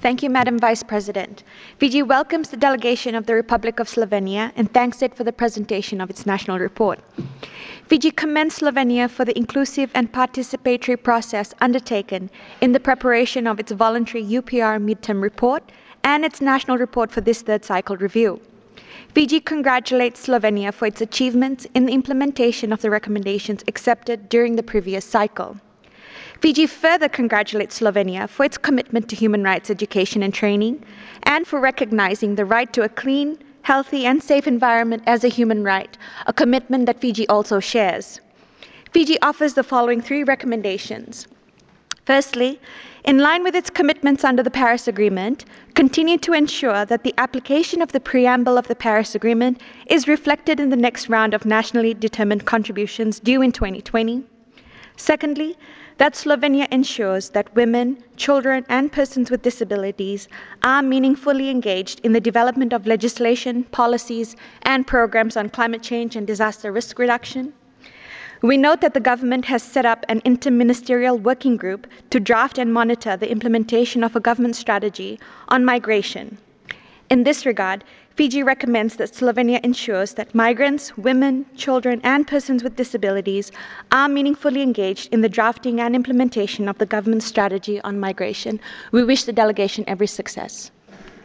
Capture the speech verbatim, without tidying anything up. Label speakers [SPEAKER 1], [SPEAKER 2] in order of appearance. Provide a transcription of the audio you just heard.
[SPEAKER 1] Thank you, Madam Vice President. Fiji welcomes the delegation of the Republic of Slovenia and thanks it for the presentation of its national report. Fiji commends Slovenia for the inclusive and participatory process undertaken in the preparation of its voluntary U P R midterm report and its national report for this third cycle review. Fiji congratulates Slovenia for its achievements in the implementation of the recommendations accepted during the previous cycle. Fiji further congratulates Slovenia for its commitment to human rights education and training, and for recognizing the right to a clean, healthy, and safe environment as a human right, a commitment that Fiji also shares. Fiji offers the following three recommendations. Firstly, in line with its commitments under the Paris Agreement, continue to ensure that the application of the preamble of the Paris Agreement is reflected in the next round of nationally determined contributions due in twenty twenty. Secondly, that Slovenia ensures that women, children, and persons with disabilities are meaningfully engaged in the development of legislation, policies, and programs on climate change and disaster risk reduction. We note that the government has set up an interministerial working group to draft and monitor the implementation of a government strategy on migration. In this regard, Fiji recommends that Slovenia ensures that migrants, women, children, and persons with disabilities are meaningfully engaged in the drafting and implementation of the government strategy on migration. We wish the delegation every success.